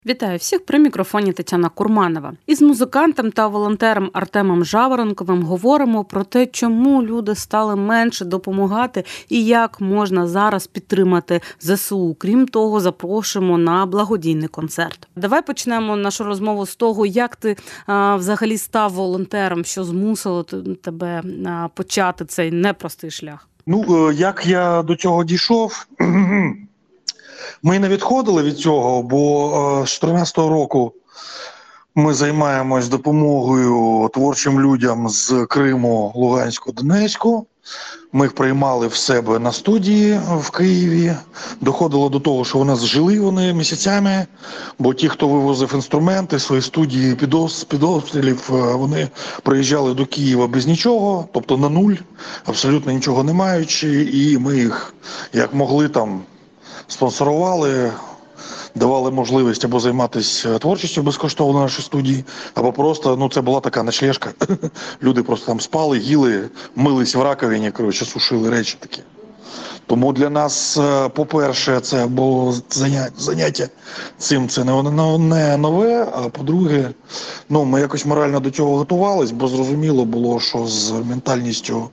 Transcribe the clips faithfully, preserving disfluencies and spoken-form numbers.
Вітаю всіх, при мікрофоні Тетяна Курманова. Із музикантом та волонтером Артемом Жаворонковим говоримо про те, чому люди стали менше допомагати і як можна зараз підтримати зе се у. Крім того, запрошуємо на благодійний концерт. Давай почнемо нашу розмову з того, як ти а, взагалі став волонтером, що змусило тебе а, почати цей непростий шлях. Ну, як я до цього дійшов... Ми не відходили від цього, бо з чотирнадцятого року ми займаємось допомогою творчим людям з Криму, Луганську, Донецьку. Ми їх приймали в себе на студії в Києві. Доходило до того, що у нас жили вони місяцями, бо ті, хто вивозив інструменти, свої студії під обстрілів, вони приїжджали до Києва без нічого, тобто на нуль, абсолютно нічого не маючи, і ми їх, як могли, там спонсорували, давали можливість або займатися творчістю безкоштовно на нашій студії, або просто, ну, це була така ночлежка. Люди просто там спали, їли, мились в раковині, коротше, сушили речі такі. Тому для нас, по-перше, це було заняття цим, це не нове, а по-друге, ну, ми якось морально до цього готувались, бо зрозуміло було, що з ментальністю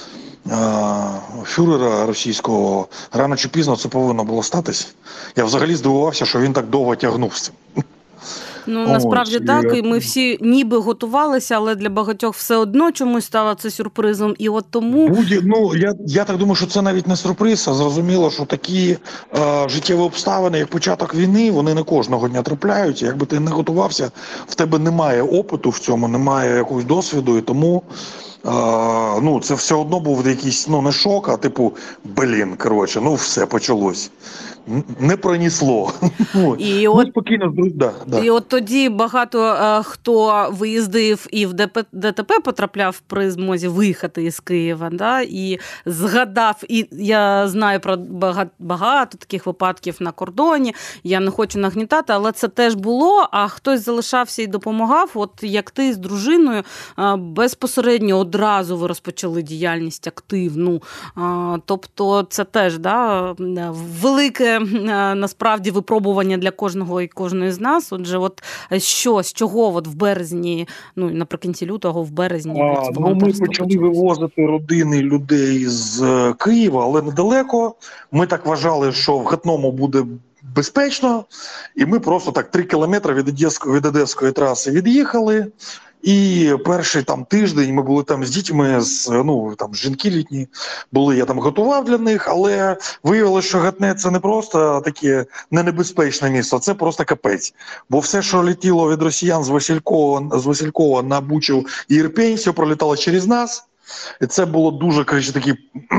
фюрера російського рано чи пізно це повинно було статись. Я взагалі здивувався, що він так довго тягнув з цим. Ну, насправді Ось, так, і ми всі ніби готувалися, але для багатьох все одно чомусь стало це сюрпризом, і от тому... Будь, ну, я, я так думаю, що це навіть не сюрприз, а зрозуміло, що такі е, життєві обставини, як початок війни, вони не кожного дня трапляються. Якби ти не готувався, в тебе немає опиту в цьому, немає якогось досвіду, і тому... А, ну, це все одно був якийсь, ну, не шок, а типу, блін, коротше, ну, все, почалось. Не пронесло. І, ну, от, спокійно, да, да. і от тоді багато е, хто виїздив і в де те пе потрапляв при змозі виїхати із Києва, да, і згадав, і я знаю про багато, багато таких випадків на кордоні, я не хочу нагнітати, але це теж було, а хтось залишався і допомагав, от як ти з дружиною, е, безпосередньо одразу ви розпочали діяльність активну, е, тобто це теж, да, велике насправді випробування для кожного і кожної з нас. Отже, от що, з чого от в березні, ну наприкінці лютого, в березні а, ну, ми почали вивозити родини людей з Києва, але недалеко. Ми так вважали, що в Гатному буде безпечно, і ми просто так три кілометри від Одеської, від Одеської траси від'їхали. І перший там тиждень ми були там з дітьми, з, ну, там жінки літні були, я там готував для них, але виявилося, що Гатне – це не просто таке ненебезпечне місто, це просто капець. Бо все, що летіло від росіян з Василькова, з Василькова на Бучу і Ірпінь, все пролітало через нас. І це було дуже, коротше, такий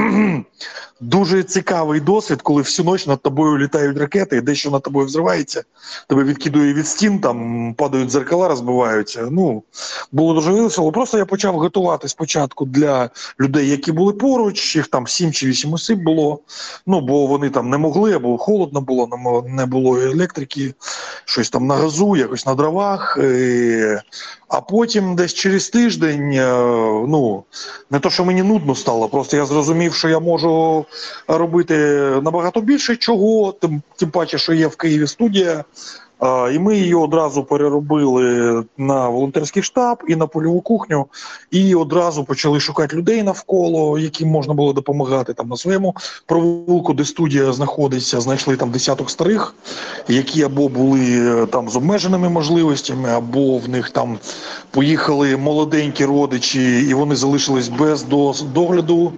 дуже цікавий досвід, коли всю ніч над тобою літають ракети, і дещо над тобою взривається, тебе відкидує від стін, там падають дзеркала, розбиваються. Ну, було дуже весело. Просто я почав готувати спочатку для людей, які були поруч, їх там сім чи вісім осіб було, ну, бо вони там не могли, або холодно було, не було електрики, щось там на газу, якось на дровах. І... А потім десь через тиждень, ну, не то, що мені нудно стало, просто я зрозумів, що я можу робити набагато більше чого, тим, тим паче, що є в Києві студія, а, і ми її одразу переробили на волонтерський штаб і на польову кухню, і одразу почали шукати людей навколо, яким можна було допомагати. Там на своєму провулку, де студія знаходиться, знайшли там десяток старих, які або були там з обмеженими можливостями, або в них там поїхали молоденькі родичі, і вони залишились без догляду.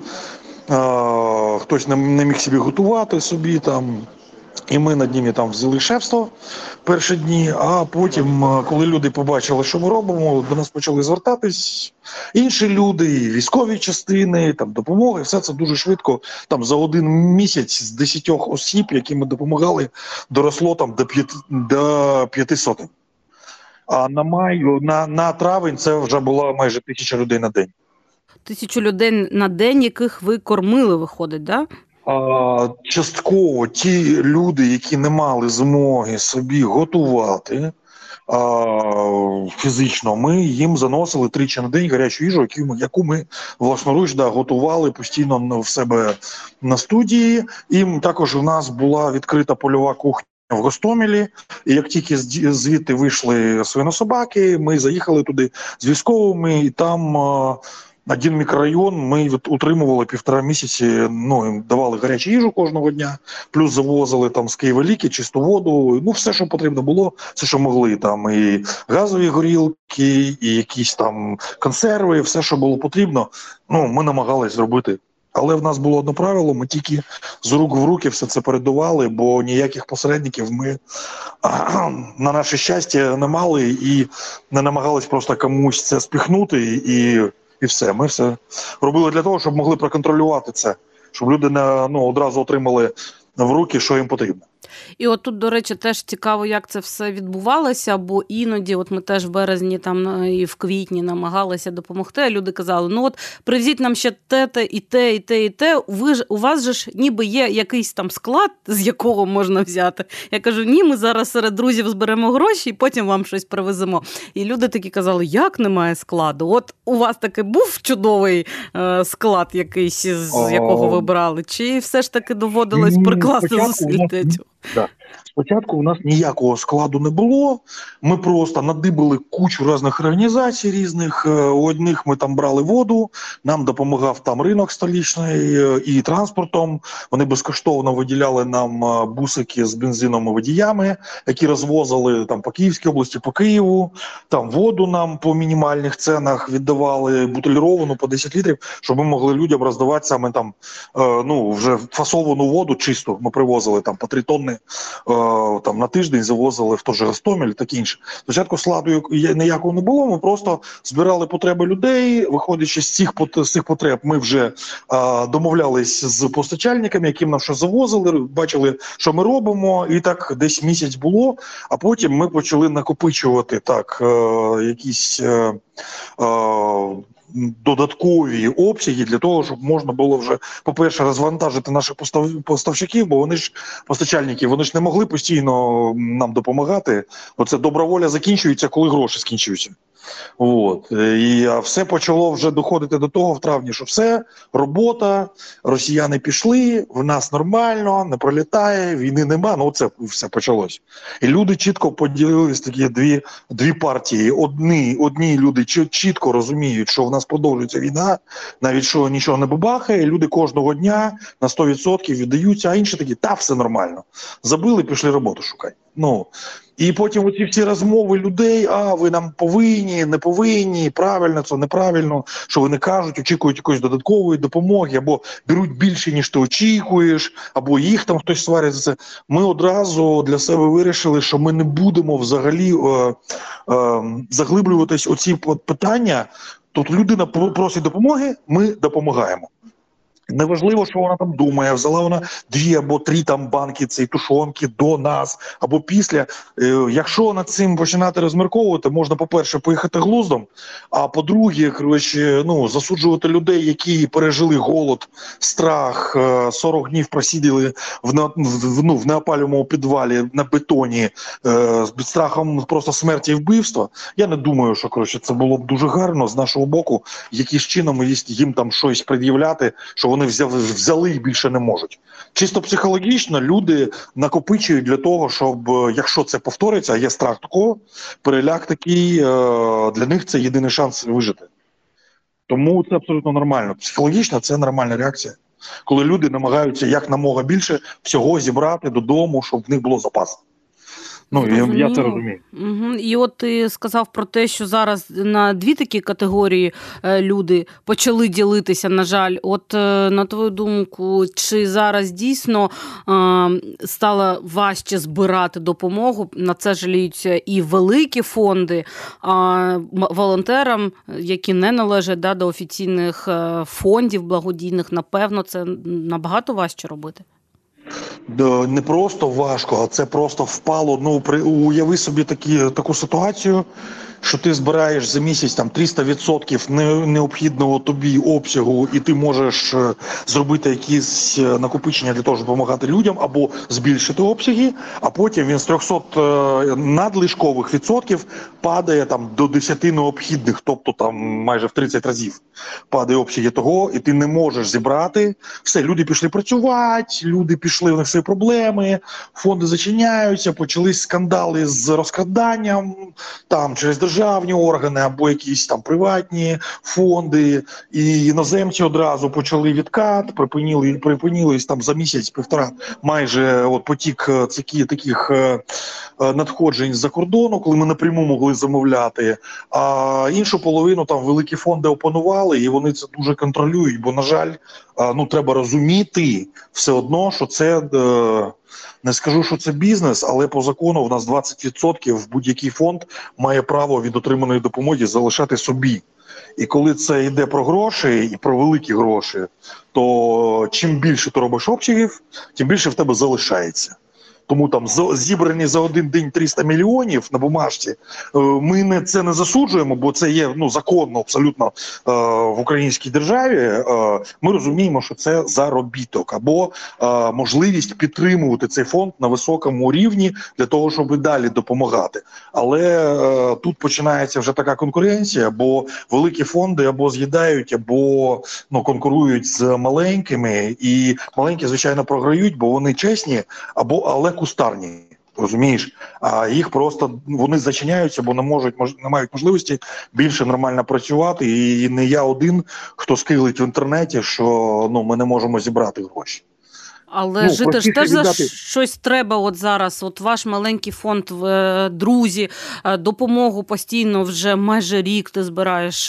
А, хтось не, не міг собі готувати собі там. І ми над ними там взяли шефство перші дні, а потім, коли люди побачили, що ми робимо, до нас почали звертатись інші люди, військові частини, там допомоги, все це дуже швидко, там за один місяць з десятьох осіб, які ми допомагали, доросло там до п'яти, до п'яти сотень. А на май, на, на травень це вже було майже тисяча людей на день. Тисячу людей на день, яких ви кормили, виходить, да? А, частково ті люди, які не мали змоги собі готувати а, фізично, ми їм заносили тричі на день гарячу їжу, яку ми власноруч да, готували постійно в себе на студії. І також у нас була відкрита польова кухня в Гостомелі, і як тільки звідти вийшли свинособаки, ми заїхали туди з військовими, і там один мікрорайон ми утримували півтора місяці, ну, їм давали гарячу їжу кожного дня, плюс завозили там з Києва ліки, чисту воду, ну, все, що потрібно було, все, що могли, там, і газові горілки, і якісь там консерви, все, що було потрібно, ну, ми намагались зробити. Але в нас було одне правило, ми тільки з рук в руки все це передавали, бо ніяких посередників ми, на наше щастя, не мали і не намагались просто комусь це спіхнути, і, і все. Ми все робили для того, щоб могли проконтролювати це, щоб люди не, ну, одразу отримали в руки, що їм потрібно. І от тут, до речі, теж цікаво, як це все відбувалося, бо іноді, от ми теж в березні там і в квітні намагалися допомогти, а люди казали, ну от привезіть нам ще те, те, і те, і те, і те, ви ж, у вас же ж ніби є якийсь там склад, з якого можна взяти. Я кажу, ні, ми зараз серед друзів зберемо гроші і потім вам щось привеземо. І люди такі казали, як немає складу? От у вас таки був чудовий е, склад якийсь, з якого ви брали? Чи все ж таки доводилось прикласти зусиль для цього? Да. Спочатку у нас ніякого складу не було, ми просто надибали кучу різних організацій різних, у одних ми там брали воду, нам допомагав там ринок столичний і транспортом, вони безкоштовно виділяли нам бусики з бензином і водіями, які розвозили там по Київській області, по Києву, там воду нам по мінімальних ценах віддавали, бутиліровану по десять літрів, щоб ми могли людям роздавати саме там, ну, вже фасовану воду чисту, ми привозили там по три тонни, там на тиждень завозили в той же Гостомель, таке інше. Спочатку складу ніякого не було, ми просто збирали потреби людей, виходячи з цих, з цих потреб, ми вже а, домовлялись з постачальниками, яким нам щось завозили, бачили, що ми робимо, і так десь місяць було, а потім ми почали накопичувати так, а, якісь а, а, додаткові обсяги для того, щоб можна було вже, по-перше, розвантажити наших поставщиків, бо вони ж, постачальники, вони ж не могли постійно нам допомагати. Оце доброволя закінчується, коли гроші скінчуються. От. І все почало вже доходити до того в травні, що все, робота, росіяни пішли, в нас нормально, не пролітає, війни нема, ну це все почалось. І люди чітко поділились такі дві, дві партії. Одні, одні люди чітко розуміють, що в нас продовжується війна, навіть що нічого не бабахає, люди кожного дня на сто відсотків віддаються, а інші такі, та все нормально. Забили, пішли роботу шукати. Ну, і потім оці всі розмови людей, а ви нам повинні, не повинні, правильно це, неправильно, що вони кажуть, очікують якоїсь додаткової допомоги, або беруть більше, ніж ти очікуєш, або їх там хтось сварить за це. Ми одразу для себе вирішили, що ми не будемо взагалі е, е, заглиблюватись у ці питання. Тобто людина просить допомоги, ми допомагаємо. Неважливо, що вона там думає, взяла вона дві або три там банки цієї тушонки до нас, або після. Е, якщо над цим починати розмірковувати, можна, по-перше, поїхати глуздом, а по-друге, коротше, ну, засуджувати людей, які пережили голод, страх, е, сорок днів просиділи в, на, в, ну, в неопалюваному підвалі на бетоні е, з страхом просто смерті і вбивства. Я не думаю, що, коротше, це було б дуже гарно з нашого боку, яким чином їм там щось пред'являти, що вони взяли, взяли і більше не можуть. Чисто психологічно люди накопичують для того, щоб, якщо це повториться, а є страх такого, переляк такий, для них це єдиний шанс вижити. Тому це абсолютно нормально. Психологічно це нормальна реакція. Коли люди намагаються як намога більше всього зібрати додому, щоб в них було запас. Ну, я, я це розумію. Угу. І от ти сказав про те, що зараз на дві такі категорії люди почали ділитися, на жаль. От на твою думку, чи зараз дійсно е, стало важче збирати допомогу? На це жаліються і великі фонди, а волонтерам, які не належать да, до офіційних фондів благодійних, напевно, це набагато важче робити? Не просто важко, а це просто впало. Ну, при, уяви собі такі, таку ситуацію. що ти збираєш за місяць там триста відсотків необхідного тобі обсягу, і ти можеш зробити якісь накопичення для того, щоб допомагати людям, або збільшити обсяги, а потім він з трьохсот надлишкових відсотків падає там до десяти необхідних, тобто там майже в тридцять разів падає обсяги того, і ти не можеш зібрати. Все, люди пішли працювати, люди пішли, у них свої проблеми, фонди зачиняються, почались скандали з розкраданням, там через державні органи або якісь там приватні фонди, і іноземці одразу почали відкат, припинили, припинились там за місяць-півтора майже от потік такі, таких е, надходжень з-за кордону, коли ми напряму могли замовляти, а іншу половину там великі фонди опанували, і вони це дуже контролюють, бо, на жаль, е, ну треба розуміти все одно, що це, е, не скажу, що це бізнес, але по закону в нас двадцять відсотків будь-який фонд має право від отриманої допомоги залишати собі. І коли це йде про гроші і про великі гроші, то чим більше ти робиш обсягів, тим більше в тебе залишається. Тому там зібрані за один день триста мільйонів на бумажці, ми не, це не засуджуємо, бо це є ну, законно абсолютно е, в українській державі. Е, ми розуміємо, що це заробіток або е, можливість підтримувати цей фонд на високому рівні для того, щоб і далі допомагати. Але е, тут починається вже така конкуренція, бо великі фонди або з'їдають, або ну, конкурують з маленькими, і маленькі, звичайно, програють, бо вони чесні, або але кустарні, розумієш, а їх просто, вони зачиняються, бо не можуть, мож, не мають можливості більше нормально працювати, і не я один, хто скиглить в інтернеті, що ну, ми не можемо зібрати гроші. Але ну, жити ж теж віддати. за щось треба от зараз. От ваш маленький фонд, друзі, допомогу постійно вже майже рік ти збираєш,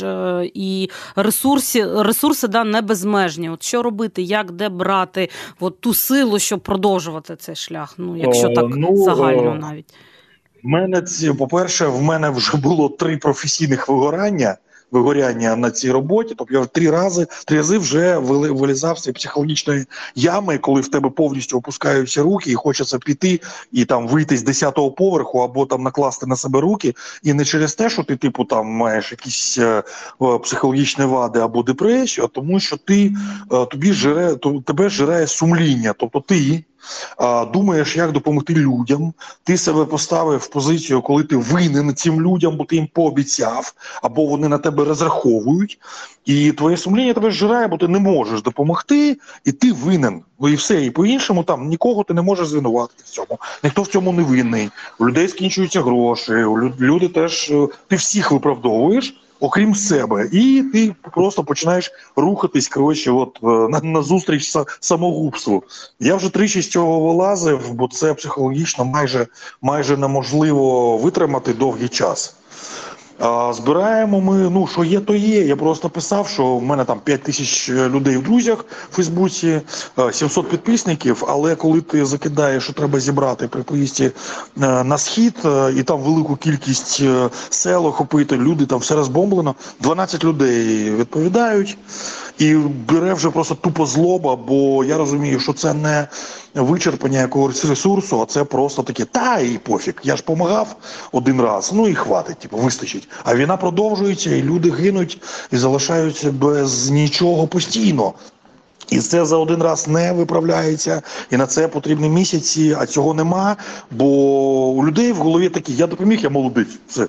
і ресурси, ресурси да, не безмежні. От що робити, як, де брати от ту силу, щоб продовжувати цей шлях, ну, якщо так ну, загально навіть? В мене, по-перше, в мене вже було три професійних вигорання, вигоряння на цій роботі, тобто я вже три рази, три рази вже вилізав з цієї психологічної ями, коли в тебе повністю опускаються руки і хочеться піти і там вийти з десятого поверху або там накласти на себе руки, і не через те, що ти типу там маєш якісь е, психологічні вади або депресію, а тому що ти е, тобі жире, то, тебе жирає сумління, тобто ти А, думаєш, як допомогти людям, ти себе поставив в позицію, коли ти винен цим людям, бо ти їм пообіцяв, або вони на тебе розраховують, і твоє сумління тебе зжирає, бо ти не можеш допомогти, і ти винен. І все, і по-іншому там нікого ти не можеш звинуватити в цьому. Ніхто в цьому не винний. У людей скінчуються гроші, люди теж, ти всіх виправдовуєш, окрім себе, і ти просто починаєш рухатись, коротше, от на, на зустріч самогубству. Я вже тричі з цього вилазив, бо це психологічно майже, майже неможливо витримати довгий час. А збираємо ми, ну, що є, то є. Я просто писав, що в мене там п'ять тисяч людей в друзях в Фейсбуці, сімсот підписників, але коли ти закидаєш, що треба зібрати при поїзді на схід, і там велику кількість сел охопити, люди, там все розбомблено, дванадцять людей відповідають, і бере вже просто тупо злоба, бо я розумію, що це не вичерпання якогось ресурсу, а це просто таке, та і пофіг, я ж помагав один раз, ну і хватить, типу, вистачить. А війна продовжується, і люди гинуть, і залишаються без нічого постійно. І це за один раз не виправляється, і на це потрібні місяці, а цього нема, бо у людей в голові такі, я допоміг, я молодець, все.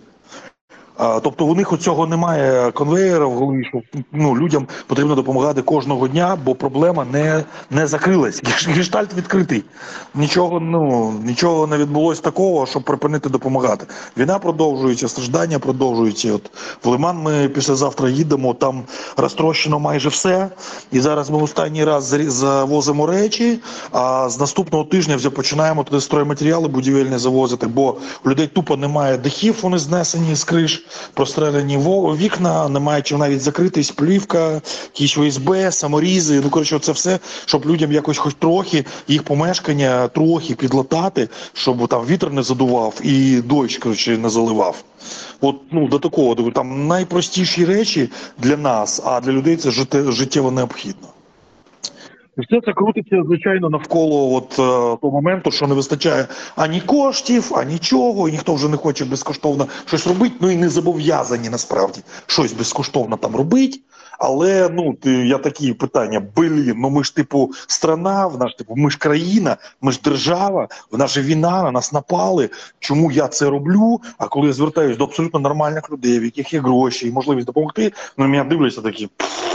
А, тобто у них цього немає конвейера в голові, що ну, людям потрібно допомагати кожного дня, бо проблема не, не закрилась. Гештальт відкритий. Нічого, ну, нічого не відбулося такого, щоб припинити допомагати. Війна продовжується, страждання продовжуються. От в Лиман ми післязавтра їдемо, там розтрощено майже все. І зараз ми останній раз завозимо речі, а з наступного тижня вже починаємо туди стройматеріали будівельні завозити, бо у людей тупо немає дахів, вони знесені з криш. Прострелені вікна, немає чим навіть закритись, плівка, якісь о ес бе, саморізи, ну, коротше, це все, щоб людям якось хоч трохи їх помешкання трохи підлатати, щоб там вітер не задував і дощ, коротше, не заливав. От, ну, до такого, там найпростіші речі для нас, а для людей це життєво необхідно. І все це крутиться, звичайно, навколо от е, того моменту, що не вистачає ані коштів, ані нічого, і ніхто вже не хоче безкоштовно щось робити, ну і не зобов'язані насправді щось безкоштовно там робити. Але, ну, ти, я такі питання, блін, ну ми ж, типу, страна, в наш, типу, ми ж країна, ми ж держава, в нас же війна, на нас напали, чому я це роблю? А коли я звертаюся до абсолютно нормальних людей, в яких є гроші і можливість допомогти, ну, на мене дивляться такі,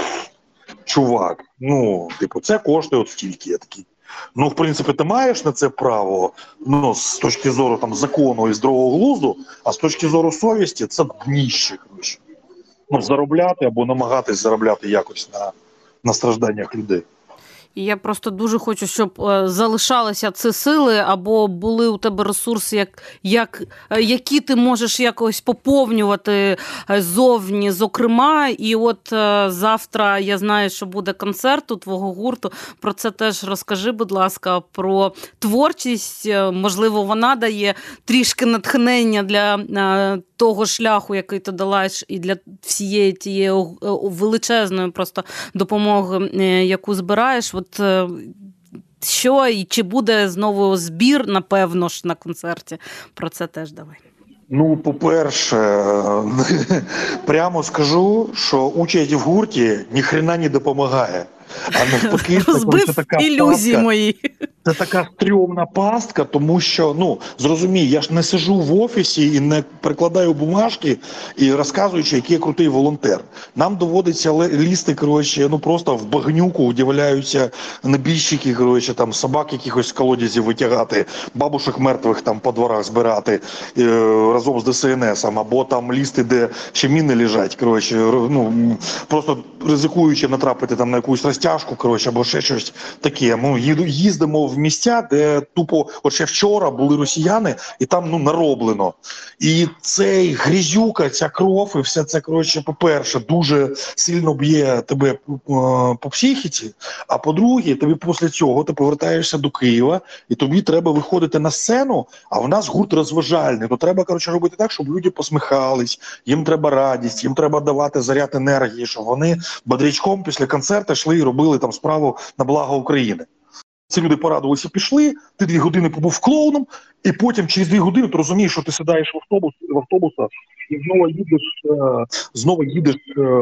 чувак, ну, типу, це коштує от стільки, я такий. Ну, в принципі, ти маєш на це право, ну, з точки зору там закону і здорового глузду, а з точки зору совісті це дніще, коротше. Ну, заробляти або намагатись заробляти якось на, на стражданнях людей. І я просто дуже хочу, щоб е, залишалися ці сили, або були у тебе ресурси, як, як, е, які ти можеш якось поповнювати е, зовні, зокрема. І от е, завтра, я знаю, що буде концерт у твого гурту. Про це теж розкажи, будь ласка, про творчість. Е, можливо, вона дає трішки натхнення для е, того шляху, який ти долаєш, і для всієї тієї величезної просто допомоги, е, яку збираєш. От що і чи буде знову збір, напевно ж, на концерті? Про це теж давай. Ну, по-перше, прямо скажу, що участь в гурті ніхрена не допомагає. А навпаки, розбив це така ілюзії пастка. мої. Це така стрьомна пастка, тому що, ну, зрозумій, я ж не сиджу в офісі і не прикладаю бумажки і розказуючи, який я крутий волонтер. Нам доводиться лізти, коротше, ну просто в багнюку, удивляються набіжчики, коротше, там собак якихось з колодязів витягати, бабушек мертвих там по дворах збирати е, разом з ДСНСом, або там лізти, де ще міни лежать, коротше, ну, просто ризикуючи натрапити там на якусь розтяжку, коротше, або ще щось таке. Ми їздимо в місця, де тупо, от ще вчора були росіяни, і там, ну, нароблено. І цей грізюка, ця кров, і все це, коротше, по-перше, дуже сильно б'є тебе е, по психіці, а по-друге, тобі після цього ти повертаєшся до Києва, і тобі треба виходити на сцену, а в нас гурт розважальний, то треба, коротше, робити так, щоб люди посміхались, їм треба радість, їм треба давати заряд енергії, щоб вони бодрячком після концерту йшли і робили там справу на благо України. Ці люди порадувалися, пішли, ти дві години побув клоуном, і потім через дві години ти розумієш, що ти сідаєш в автобус, в автобуса і знову їдеш, знову їдеш,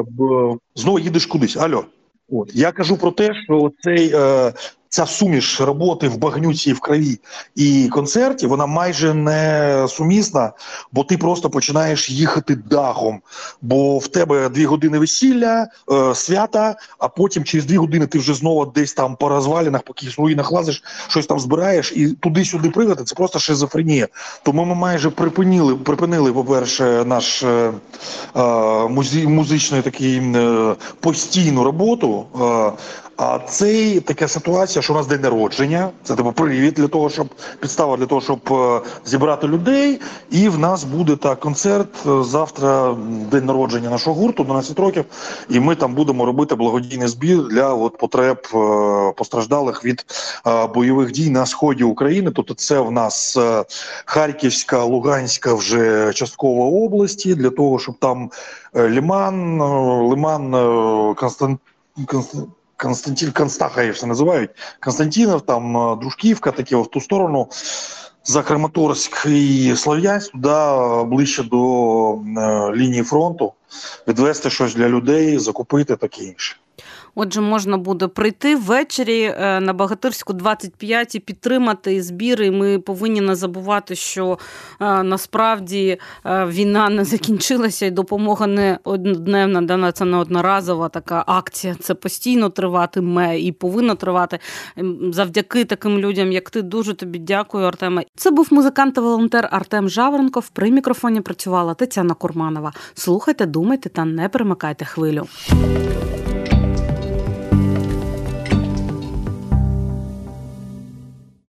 знову їдеш кудись. Алло. От. Я кажу про те, що цей, ця суміш роботи в багнюці, в крові і концерті, вона майже не сумісна, бо ти просто починаєш їхати дахом, бо в тебе дві години весілля, е, свята, а потім через дві години ти вже знову десь там по розвалінах, по якихось руїнах лазиш, щось там збираєш, і туди-сюди пригати, це просто шизофренія. Тому ми майже припинили, припинили, по-перше, наш е, е, музі, музичний такий е, постійну роботу. Е, А це така ситуація, що у нас день народження, це типу привід для того, щоб підстава для того, щоб е, зібрати людей. І в нас буде так концерт завтра, день народження нашого гурту, дванадцять років, і ми там будемо робити благодійний збір для от, потреб е, постраждалих від е, бойових дій на сході України. Тобто це в нас е, Харківська, Луганська вже частково області, для того, щоб там е, Лиман, е, Лиман, е, Констант... Констант... Константин Констахаєв це називають, Константинов, там Дружківка, таке в ту сторону, за Краматорськ і Слов'янськ, туди ближче до е, лінії фронту, відвести щось для людей, закупити, таке інше. Отже, можна буде прийти ввечері на Богатирську двадцять п'ять і підтримати збір. І ми повинні не забувати, що насправді війна не закінчилася і допомога не однодневна, да, це не одноразова така акція. Це постійно триватиме і повинно тривати. Завдяки таким людям, як ти, дуже тобі дякую, Артеме. Це був музикант та волонтер Артем Жаворонков. При мікрофоні працювала Тетяна Курманова. Слухайте, думайте та не перемикайте хвилю.